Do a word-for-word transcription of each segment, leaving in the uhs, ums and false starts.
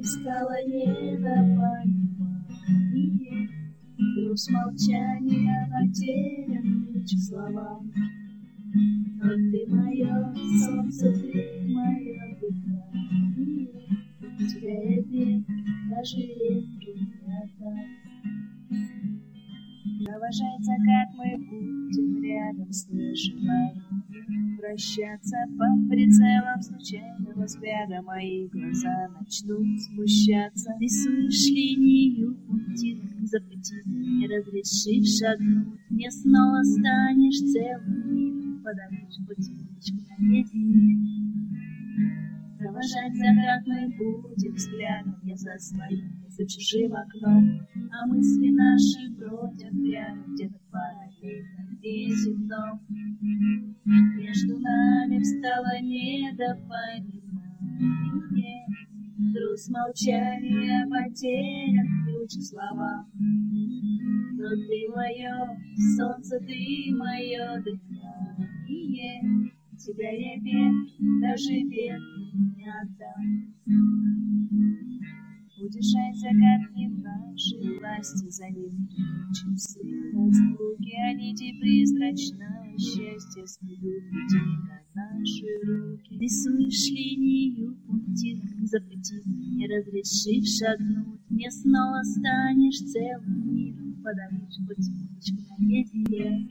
нами стало не до понимания. Груз молчания потерян ключ к словам. Но ты мое солнце, ты мое дыхание. Тебя я век, даже ветру не отдам. Провожать закат мы будем рядом, слышала. Прощаться под прицелом случайного взгляда. Мои глаза начнут смущаться. Рисуешь линию пути, запретив, не разрешив шагнуть. Мне снова станешь целым миром, подаришь потихонечку наедине. Провожать закат мы будем взглядом, я за своим, за чужим окном. А мысли наши бродят рядом, где-то параллельно и земном. Между нами встало недопонимание. Груз молчания потерян ключ к словам. Но ты мое солнце, ты мое дыхание. Тебя я век, даже ветру не отдам. Удержать закат не в нашей власти, за ним чем свет разлуки, а нити призрачного счастья сведут людей на наши руки. Рисуешь линию пути, запретив, не разрешив шагнуть. Мне снова станешь целым миром, подаришь потихонечку наедине.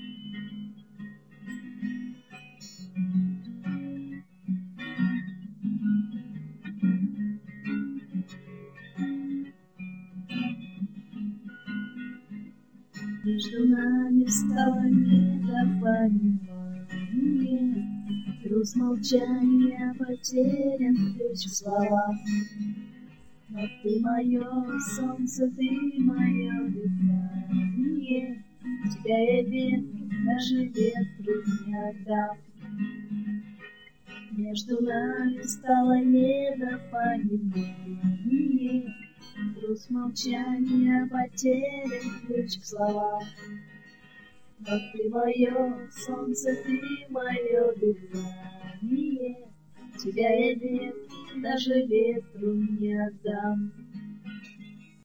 Между нами стало недопонимание. Груз молчания потерян ключ к словам. Но ты мое солнце, ты мое дыхание. Тебя я ветру, даже ветру не отдам. Между нами стало недопонимание. Груз молчания потерян ключ к словам. Но ты мое солнце, ты мое дыхание. Тебя я ветру, даже ветру не отдам.